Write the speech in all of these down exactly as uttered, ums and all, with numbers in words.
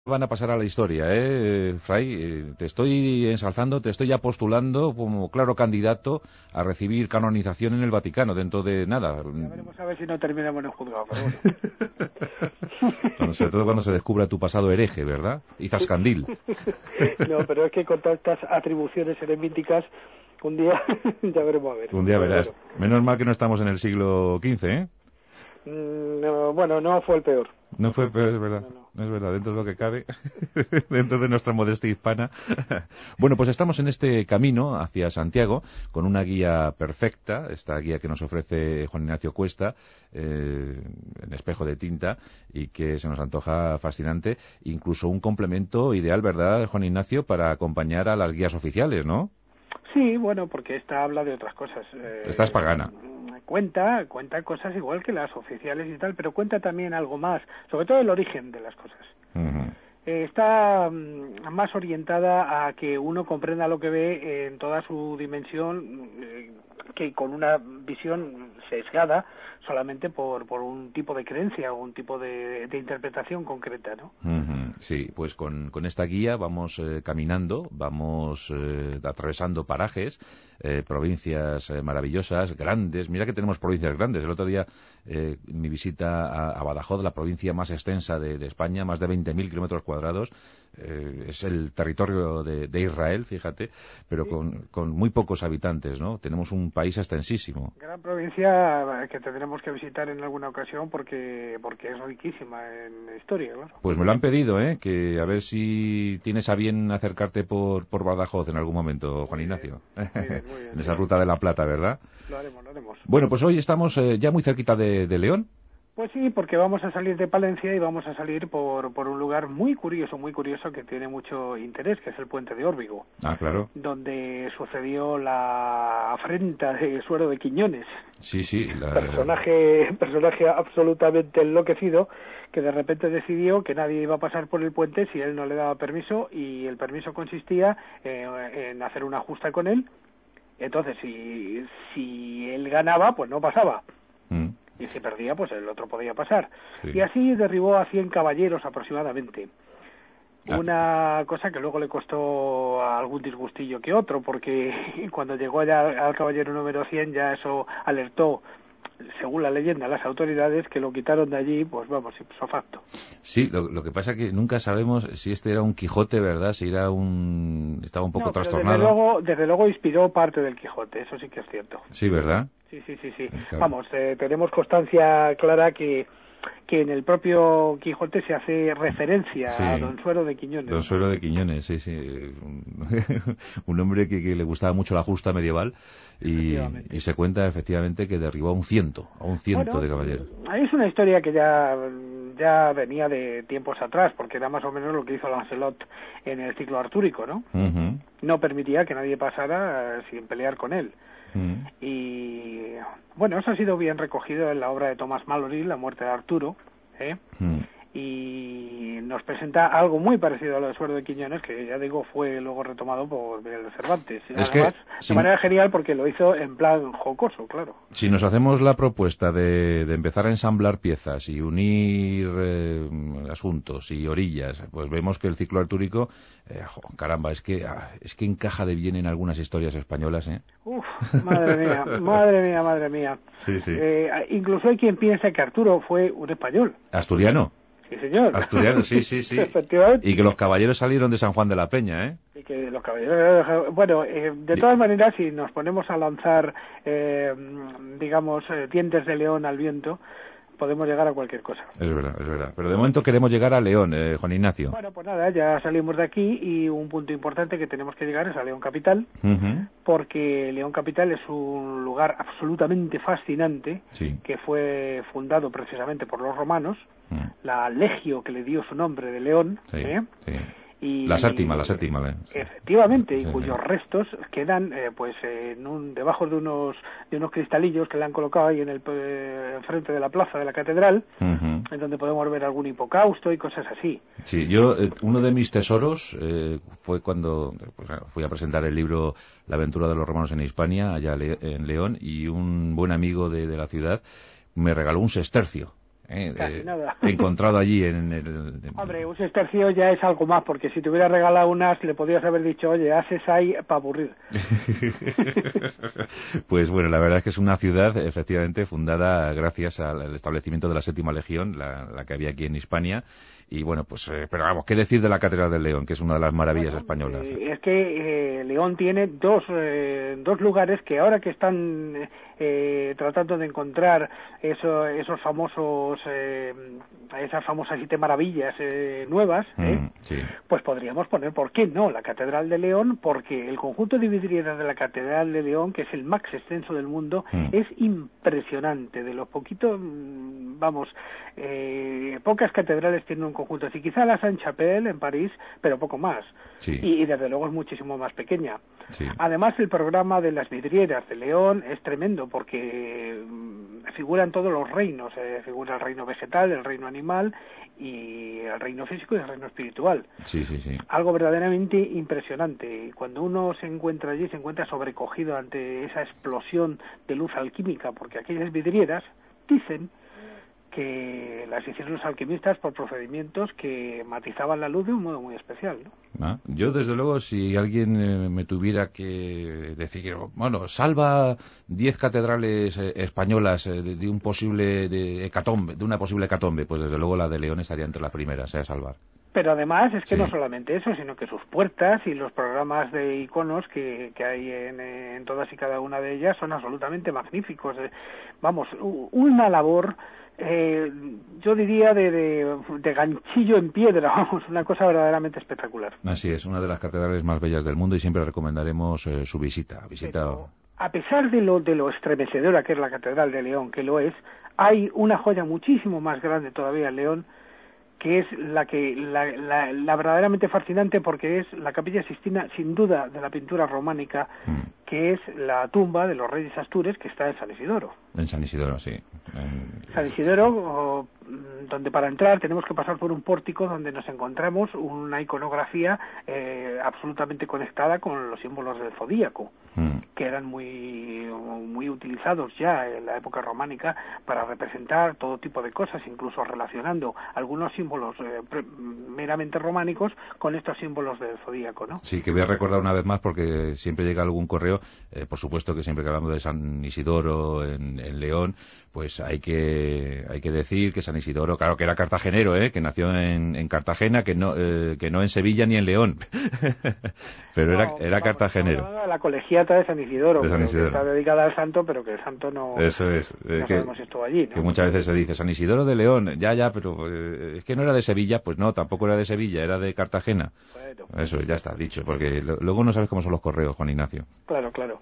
Van a pasar a la historia, ¿eh, Fray? Eh, te estoy ensalzando, te estoy ya postulando como claro candidato a recibir canonización en el Vaticano dentro de nada. Ya veremos a ver si no terminamos en el juzgado, pero bueno. Bueno, sobre todo cuando se descubra tu pasado hereje, ¿verdad? Y zascandil. No, pero es que con tantas atribuciones eremíticas, un día ya veremos a ver. Un día verás. Bueno. Menos mal que no estamos en el siglo quince, ¿eh? No, bueno, no fue el peor. No fue peor, es verdad. No, no. Es verdad, dentro de lo que cabe, dentro de nuestra modestia hispana. Bueno, pues estamos en este camino hacia Santiago con una guía perfecta, esta guía que nos ofrece Juan Ignacio Cuesta, eh, en espejo de tinta, y que se nos antoja fascinante, incluso un complemento ideal, ¿verdad, Juan Ignacio, para acompañar a las guías oficiales, ¿no? Sí, bueno, porque esta habla de otras cosas. Eh, Esta es pagana. Cuenta, cuenta cosas igual que las oficiales y tal, pero cuenta también algo más, sobre todo el origen de las cosas. Uh-huh. Eh, está mm, más orientada a que uno comprenda lo que ve en toda su dimensión, eh, que con una visión sesgada solamente por, por un tipo de creencia o un tipo de, de interpretación concreta, ¿no? Uh-huh. Sí, pues con, con esta guía vamos eh, caminando, vamos eh, atravesando parajes, eh, provincias eh, maravillosas, grandes. Mira que tenemos provincias grandes. El otro día, eh, mi visita a, a Badajoz, la provincia más extensa de, de España, más de veinte mil kilómetros cuadrados, eh, es el territorio de, de Israel, fíjate, pero con, con muy pocos habitantes, ¿no? Tenemos un país extensísimo. Gran provincia que tendremos que visitar en alguna ocasión porque porque es riquísima en historia, claro. Pues me lo han pedido, ¿eh? Que a ver si tienes a bien acercarte por, por Badajoz en algún momento, Juan Ignacio. Muy bien, muy bien, muy bien, en esa ruta de la Plata, ¿verdad? Lo haremos, lo haremos. Bueno, pues hoy estamos eh, ya muy cerquita de, de León. Pues sí, porque vamos a salir de Palencia y vamos a salir por, por un lugar muy curioso, muy curioso que tiene mucho interés, que es el Puente de Órbigo. Ah, claro. Donde sucedió la afrenta de Suero de Quiñones. Sí, sí. La... Personaje, personaje absolutamente enloquecido que de repente decidió que nadie iba a pasar por el puente si él no le daba permiso, y el permiso consistía eh, en hacer una justa con él. Entonces, si, si él ganaba, pues no pasaba. Mm. Y si perdía, pues el otro podía pasar. Sí. Y así derribó a cien caballeros aproximadamente. Ah. Una cosa que luego le costó algún disgustillo que otro, porque cuando llegó ya al caballero número cien, ya eso alertó, según la leyenda, a las autoridades, que lo quitaron de allí, pues vamos, ipso facto. Sí, lo, lo que pasa es que nunca sabemos si este era un Quijote, ¿verdad? Si era un... estaba un poco no, pero trastornado. Desde luego, desde luego inspiró parte del Quijote, eso sí que es cierto. Sí, ¿verdad? Sí, sí, sí, sí. Claro. Vamos, eh, tenemos constancia clara que que en el propio Quijote se hace referencia sí. a Don Suero de Quiñones. Don Suero de Quiñones, sí, sí. Un, un hombre que, que le gustaba mucho la justa medieval y, y se cuenta efectivamente que derribó a un ciento, a un ciento bueno, de caballeros. Es una historia que ya, ya venía de tiempos atrás, porque era más o menos lo que hizo Lancelot en el ciclo artúrico, ¿no? Uh-huh. No permitía que nadie pasara eh, sin pelear con él. Uh-huh. Y bueno, eso ha sido bien recogido en la obra de Thomas Malory, La muerte de Arturo, ¿eh? Uh-huh. Y nos presenta algo muy parecido a lo de Suero de Quiñones, que ya digo fue luego retomado por Miguel de Cervantes. Y es además, que, de si, manera genial, porque lo hizo en plan jocoso, claro. Si nos hacemos la propuesta de, de empezar a ensamblar piezas y unir eh, asuntos y orillas, pues vemos que el ciclo artúrico, eh, jo, caramba, es que ah, es que encaja de bien en algunas historias españolas, ¿eh? Uf, madre mía, madre mía, madre mía. Sí, sí. Eh, incluso hay quien piensa que Arturo fue un español. ¿Asturiano? Sí, señor. Asturiano, sí, sí, sí. Efectivamente. Y que los caballeros salieron de San Juan de la Peña, ¿eh? Y que los caballeros... Bueno, eh, de todas maneras, si nos ponemos a lanzar, eh, digamos, eh, dientes de león al viento, podemos llegar a cualquier cosa. Es verdad, es verdad. Pero de momento queremos llegar a León, eh, Juan Ignacio. Bueno, pues nada, ya salimos de aquí y un punto importante que tenemos que llegar es a León Capital, uh-huh. porque León Capital es un lugar absolutamente fascinante, sí. que fue fundado precisamente por los romanos, uh-huh. la legio que le dio su nombre de León, sí, ¿eh? sí. Y, la séptima, la séptima. ¿eh? Efectivamente, sí, y cuyos sí. restos quedan eh, pues en un, debajo de unos de unos cristalillos que le han colocado ahí en el eh, frente de la plaza de la catedral, uh-huh. en donde podemos ver algún hipocausto y cosas así. Sí, yo, eh, uno de mis tesoros eh, fue cuando pues, fui a presentar el libro La aventura de los romanos en Hispania, allá en León, y un buen amigo de, de la ciudad me regaló un sestercio. ¿eh? Casi eh, nada. encontrado allí en el... En... Hombre, un sestercio ya es algo más, porque si te hubiera regalado un as, le podrías haber dicho, oye, ases hay para aburrir. Pues bueno, la verdad es que es una ciudad, efectivamente, fundada gracias al establecimiento de la Séptima Legión, la, la que había aquí en Hispania. Y bueno, pues, eh, pero vamos, ¿qué decir de la Catedral del León, que es una de las maravillas Bueno, españolas? Eh, es que eh, León tiene dos, eh, dos lugares que ahora que están eh, tratando de encontrar eso, esos famosos, eh, esas famosas siete maravillas eh, nuevas, ¿eh? Mm, sí. Pues podríamos poner, ¿por qué no?, la Catedral de León, porque el conjunto de vidrieras de la Catedral de León, que es el más extenso del mundo, Mm. es impresionante. De los poquitos, vamos, eh, pocas catedrales tienen un conjunto así. Quizá la Sainte-Chapelle en París, pero poco más. Sí. Y, y desde luego es muchísimo más pequeña. Sí. Además, el programa de las vidrieras de León es tremendo porque mm, figuran todos los reinos. Eh, figura el reino vegetal, el reino animal y el reino físico y el reino espiritual. Sí, sí, sí. Algo verdaderamente impresionante. Y cuando uno se encuentra allí, se encuentra sobrecogido ante esa explosión de luz alquímica, porque aquellas vidrieras dicen que las hicieron los alquimistas por procedimientos que matizaban la luz de un modo muy especial, ¿no? Ah, yo, desde luego, si alguien eh, me tuviera que decir, bueno, salva diez catedrales eh, españolas eh, de, de un posible de hecatombe, de una posible hecatombe, pues desde luego la de León estaría entre las primeras, eh, a salvar. Pero además es que Sí. no solamente eso, sino que sus puertas y los programas de iconos que, que hay en, en todas y cada una de ellas son absolutamente magníficos. Eh, vamos, una labor, eh, yo diría, de, de, de ganchillo en piedra, vamos, una cosa verdaderamente espectacular. Así es, una de las catedrales más bellas del mundo y siempre recomendaremos eh, su visita. visita... Pero, a pesar de lo, de lo estremecedora que es la Catedral de León, que lo es, hay una joya muchísimo más grande todavía en León, que es la que la, la, la verdaderamente fascinante, porque es la Capilla Sixtina, sin duda, de la pintura románica, mm. que es la tumba de los reyes Astures, que está en San Isidoro. En San Isidoro, sí. En... San Isidoro, o, donde para entrar tenemos que pasar por un pórtico donde nos encontramos una iconografía eh, absolutamente conectada con los símbolos del zodíaco, mm. que eran muy muy utilizados ya en la época románica para representar todo tipo de cosas, incluso relacionando algunos símbolos eh, meramente románicos con estos símbolos del zodíaco, ¿no? Sí, que voy a recordar una vez más porque siempre llega algún correo, eh, por supuesto que siempre que hablamos de San Isidoro en, en León, pues hay que hay que decir que San Isidoro, claro que era cartagenero, ¿eh? Que nació en, en Cartagena, que no eh, que no en Sevilla ni en León, pero no, era era vamos, cartagenero. La colegiata de San Isidoro, de San Isidoro. Que está dedicada al santo, pero que el santo no. Eso es. No que, sabemos si estuvo allí, ¿no? Que muchas veces se dice San Isidoro de León, ya ya, pero eh, es que no era de Sevilla, pues no, tampoco era de Sevilla, era de Cartagena. Bueno. Eso ya está dicho, porque lo, luego no sabes cómo son los correos, Juan Ignacio. Claro, claro.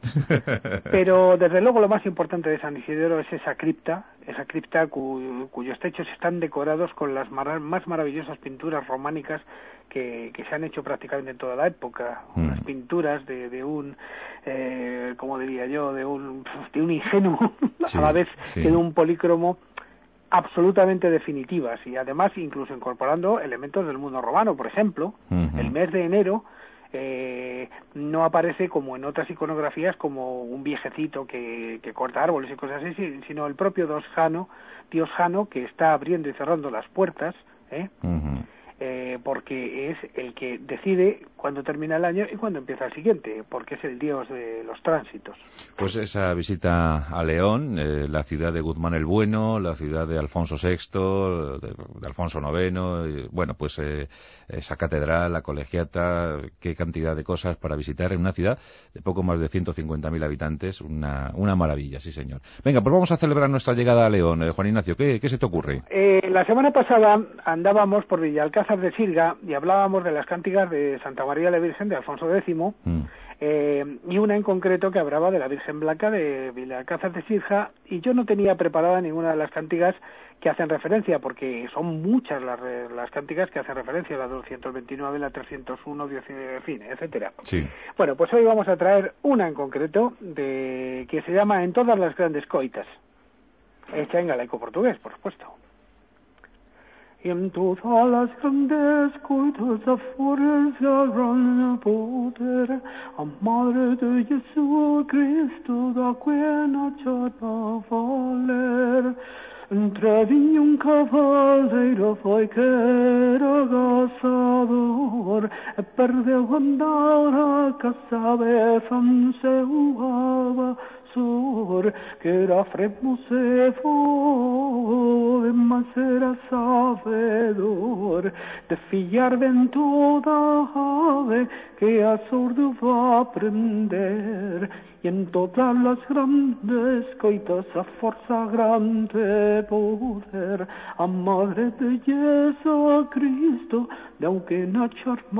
Pero desde luego lo más importante de San Isidoro es esa cripta, esa cripta cu, cuyos techos están decorados con las mar más maravillosas pinturas románicas que, que se han hecho prácticamente en toda la época. Mm. Unas pinturas de, de un, eh, como diría yo, de un, de un ingenuo, sí, a la vez sí. que de un polícromo, absolutamente definitivas, y además incluso incorporando elementos del mundo romano. Por ejemplo, uh-huh. el mes de enero eh, no aparece como en otras iconografías como un viejecito que, que corta árboles y cosas así, sino el propio Dios Jano, Dios Jano, que está abriendo y cerrando las puertas, ¿eh? Uh-huh. Eh, porque es el que decide cuándo termina el año y cuándo empieza el siguiente, porque es el dios de los tránsitos. Pues esa visita a León, eh, la ciudad de Guzmán el Bueno, la ciudad de Alfonso sexto, de, de Alfonso noveno, y, bueno, pues eh, esa catedral, la colegiata, qué cantidad de cosas para visitar en una ciudad de poco más de ciento cincuenta mil habitantes, una, una maravilla, sí señor. Venga, pues vamos a celebrar nuestra llegada a León. Eh, Juan Ignacio, ¿qué, qué se te ocurre? Eh, la semana pasada andábamos por Villalcázar de Sirga y hablábamos de las cántigas de Santa María la Virgen de Alfonso décimo, mm. eh, y una en concreto que hablaba de la Virgen Blanca de Villalcázar de Sirga, y yo no tenía preparada ninguna de las cántigas que hacen referencia, porque son muchas las, las cántigas que hacen referencia, la doscientos veintinueve, la trescientos uno, en fin, etcétera. Sí. Bueno, pues hoy vamos a traer una en concreto de que se llama En todas las grandes coitas, hecha en galaico-portugués, por supuesto. En todas las grandes coitas a fuerza gran poder, a Madre de Jesucristo da buena chata valer. Entreviño un cabaleiro foi que era gazador, e perdeu andar a casa de fan seu abasor, que era fremos e foi, mas era sabedor de fillar ben toda ave que a sordo va aprender, e en todas las grandes coitas a forza grande poder, a madre belleza Cristo, de aunque na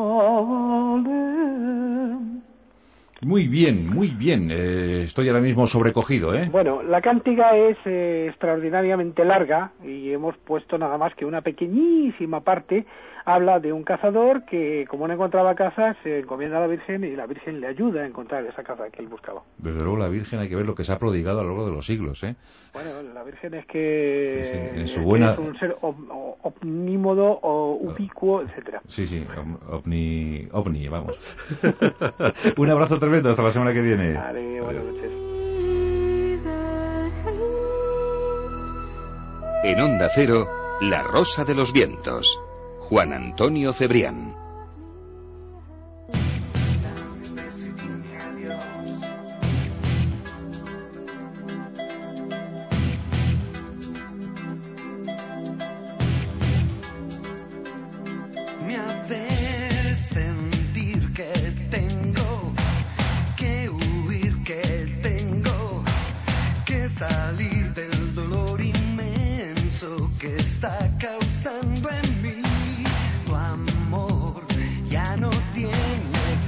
charmale. Muy bien, muy bien. Eh, estoy ahora mismo sobrecogido, ¿eh? Bueno, la cántiga es eh, extraordinariamente larga y hemos puesto nada más que una pequeñísima parte. Habla de un cazador que, como no encontraba caza, se encomienda a la Virgen y la Virgen le ayuda a encontrar esa caza que él buscaba. Desde luego la Virgen, hay que ver lo que se ha prodigado a lo largo de los siglos, ¿eh? Bueno, la Virgen es que, sí, sí. En su es, buena... es un ser omnímodo o ubicuo, etcétera. Sí, sí, ovni, ovni, vamos. Un abrazo tremendo, hasta la semana que viene. Vale, buenas noches. En Onda Cero, La Rosa de los Vientos. Juan Antonio Cebrián. Me hace